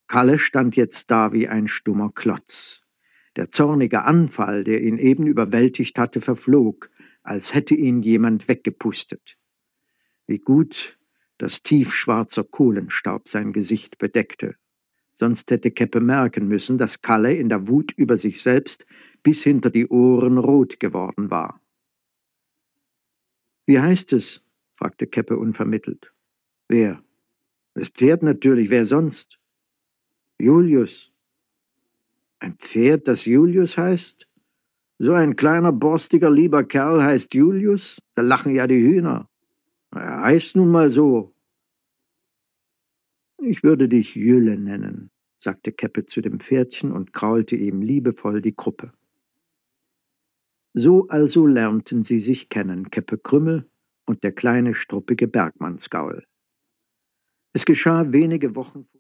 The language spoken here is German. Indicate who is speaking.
Speaker 1: Kalle stand jetzt da wie ein stummer Klotz. Der zornige Anfall, der ihn eben überwältigt hatte, verflog, als hätte ihn jemand weggepustet. Wie gut, dass tiefschwarzer Kohlenstaub sein Gesicht bedeckte. Sonst hätte Käppe merken müssen, dass Kalle in der Wut über sich selbst bis hinter die Ohren rot geworden war. »Wie heißt es?« fragte Käppe unvermittelt. »Wer?« »Das Pferd natürlich, wer sonst?« »Julius.« »Ein Pferd, das Julius heißt? So ein kleiner, borstiger, lieber Kerl heißt Julius? Da lachen ja die Hühner. Er heißt nun mal so.« »Ich würde dich Jülle nennen«, sagte Käppe zu dem Pferdchen und kraulte ihm liebevoll die Kruppe. So also lernten sie sich kennen, Käppe Krümmel und der kleine struppige Bergmannsgaul. Es geschah wenige Wochen